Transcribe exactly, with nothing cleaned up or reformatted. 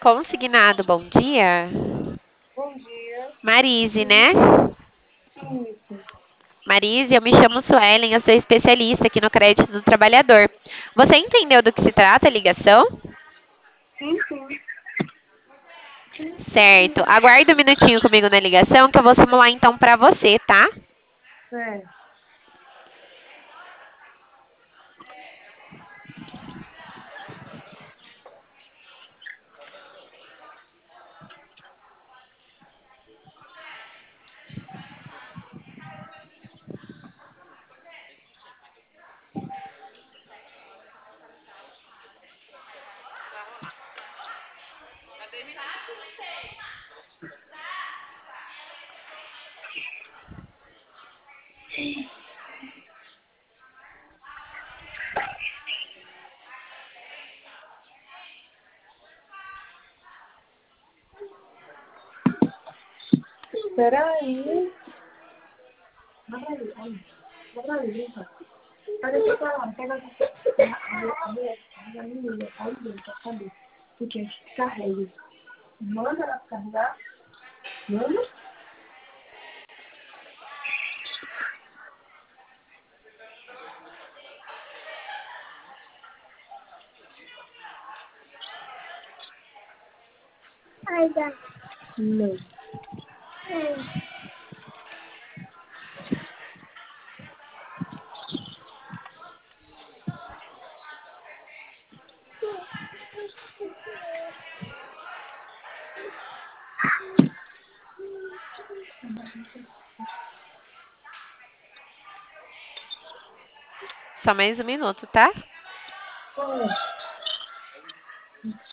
Consignado, bom dia. Bom dia. Marise, né? Isso. Marise, eu me chamo Suelen, eu sou especialista aqui no Crédito do Trabalhador. Você entendeu do que se trata a ligação? Sim, sim. Certo. Aguarde um minutinho comigo na ligação que eu vou simular então para você, tá? É. Espera aí. Vai aí, aí. Vai aí, vem cá. Olha aqui pra lá, pega a minha menina, aí dentro, cadê? Porque carrega. Manda ela carregar. Manda. Ai, dá. Não. Só mais um minuto, tá? Não.